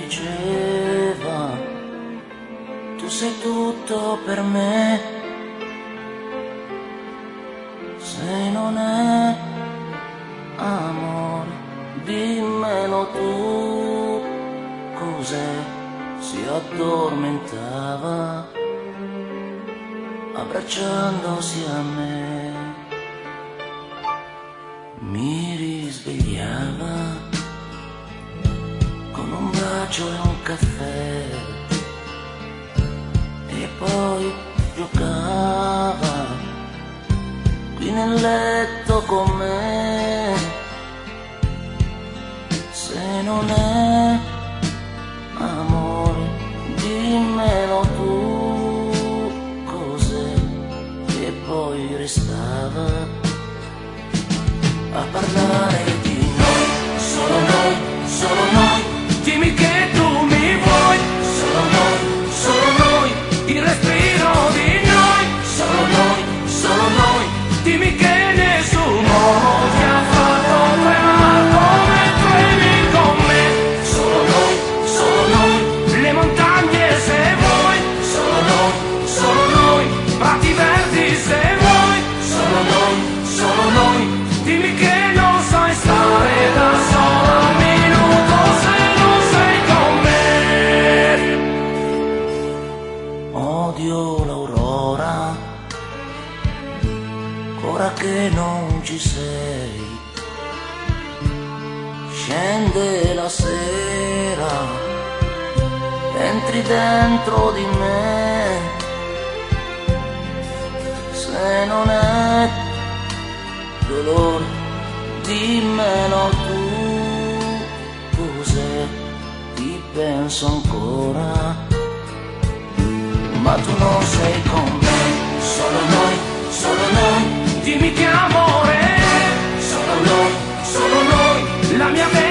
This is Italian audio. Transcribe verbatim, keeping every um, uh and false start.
diceva tu sei tutto per me, se non è amore dimmelo tu. Cos'è? Si addormentava abbracciandosi a me, mi risvegliava con un bacio e un caffè e poi giocava qui nel letto con me. Se non è amore dimmelo tu. Cos'è? E poi restava a parlare di noi, solo noi, solo noi. Dimmi che tu mi vuoi, solo noi, solo noi. Il respiro di noi, solo noi, solo noi. Dimmi che nessuno ti ha fatto tremare come tremi con me. Solo noi, solo noi. Le montagne se vuoi, solo noi, solo noi. Prati verdi se vuoi, solo noi, solo noi. Dimmi che non sai stare da sola un minuto se non sei con me. Odio l'aurora, ora che non ci sei. Scende la sera, entri dentro di me. Se non è dolore dimmelo tu. Cos'è? Ti penso ancora, ma tu non sei con me. Solo noi, solo noi. Dimmi che amore, solo noi, solo noi. La mia mente